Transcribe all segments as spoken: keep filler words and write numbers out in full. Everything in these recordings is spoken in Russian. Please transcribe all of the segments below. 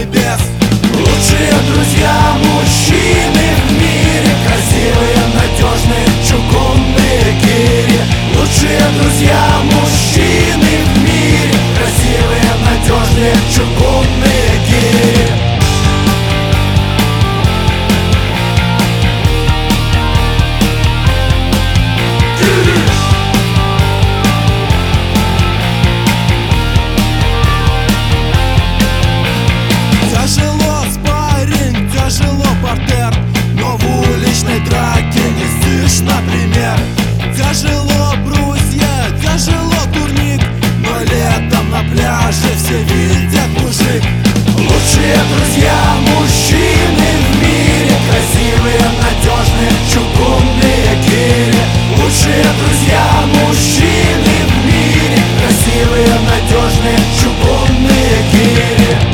небес. Лучшие друзья мужчины в мире, красивые, надежные, чугунные гири. Лучшие друзья мужчины в мире, красивые, надежные, чугунные гири. Тяжело спарринг, тяжело партер, но в уличной драке не сышь, например. Тяжело брусья, тяжело турник, но летом на пляже все видят мужик. Лучшие друзья мужчины в мире, красивые, надежные, чугунные гири. Лучшие друзья мужчины в мире, красивые, надежные, чугунные гири.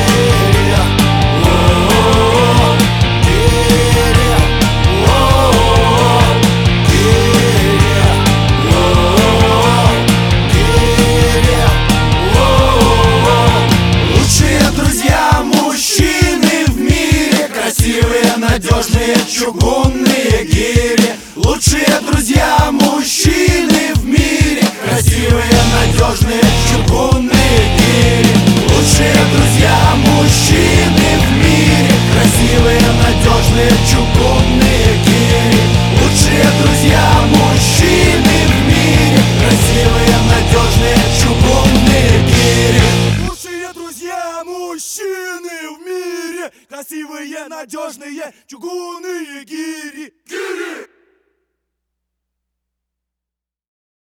Надежные чугунные гири. Лучшие друзья мужчины в мире, красивые, надежные, чугунные гири. Лучшие друзья мужчины в мире, красивые, надежные, чугунные гири. Лучшие друзья мужчины в мире, красивые, надежные, чугунные гири. Лучшие друзья мужчины в мире, красивые, надежные, чугунные гири. Гири!